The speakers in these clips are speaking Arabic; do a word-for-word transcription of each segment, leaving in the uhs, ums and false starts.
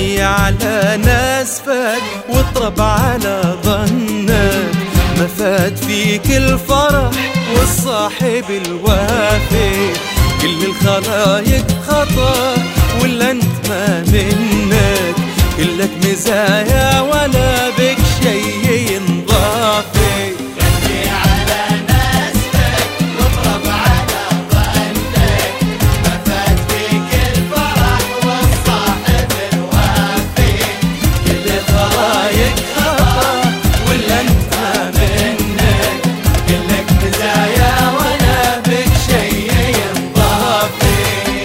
يلي على ناسفك واطرب على ظنك، ما فات فيك الفرح والصاحب الوافي. كل الخلايق خطا ولا انت ما منك، كلك مزايا ولا بك شي ينضافي. يلي على ناسفك واطرب على ظنك، ما فات فيك الفرح والصاحب الوافي. كل الخلايق خطا ولا انت ما منك، كلك مزايا ولا بك شي ينضافي.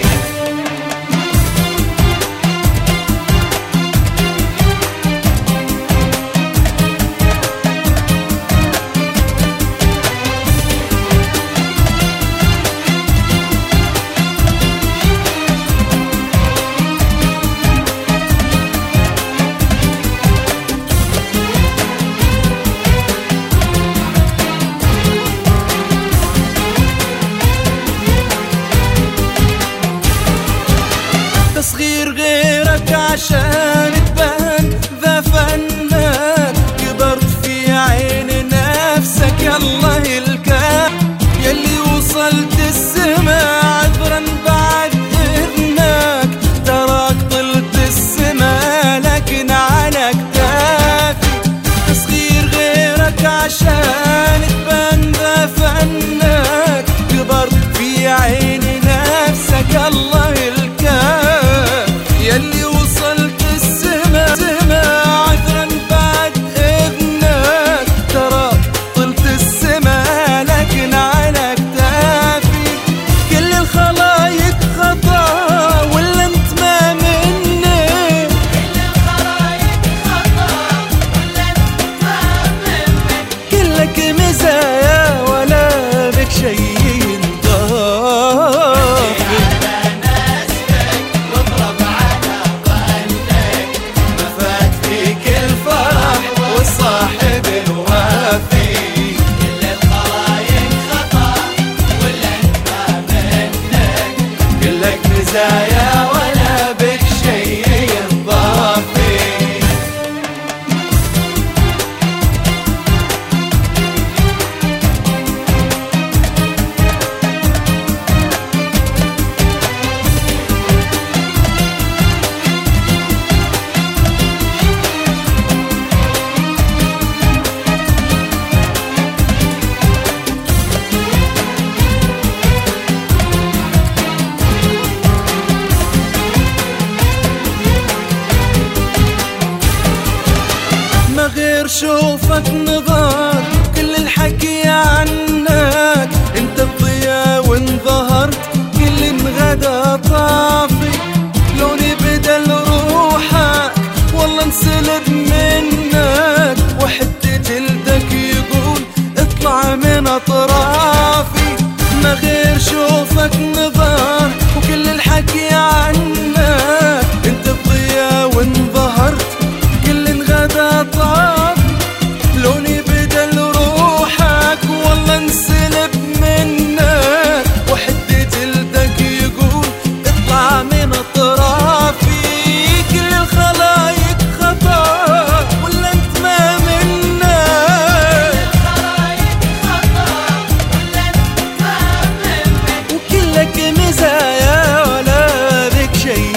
تصغير غيرك عشان تبان ذا فنك، كبرت في عين نفسك يالله الكام. يلي وصلت السما عذرا بعد إذنك، تراك طلت السما لكن على كتافي. تصغير غيرك عشان تبان ذا فنك، كبرت في عين نفسك الله الكام. يلي وصلت السما سما عذرا بعد إذنك، ترى طلت السما لكن على كتافي. كل الخلايق خطا ولا انت ما مني، كل الخلايق خطا ولا انت ما منك، كلك مزايا ولا بك شي صاحب الوافي. كل الخلايق خطا ولا انت ما منك، كلك مزايا ولا بك شي ينضافي. غير شوفك نظر كل الحكي عنك، انت الضياء وانظهرت كل انغدا طافي. لوني بدل روحك والله انسلب منك، وحتى جلدك يقول اطلع من اطرافي. ما غير شوفك نظر وكل الحكي عنك، انت الضياء وانظهرت كل انغدا طافي. لوني بدل روحك والله انسلب منك، وحدي جلدك يقول اطلع من اطرافي. كل الخلايق خطا ولا انت ما منك، الخلايق خطا ولا انت ما منك، وكلك مزايا ولا بك شي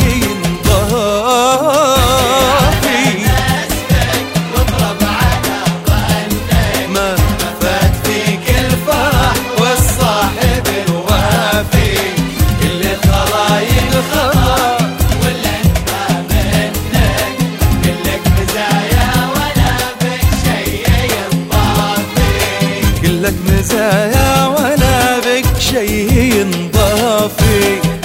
لك مزايا ولا بك شي ينضافي.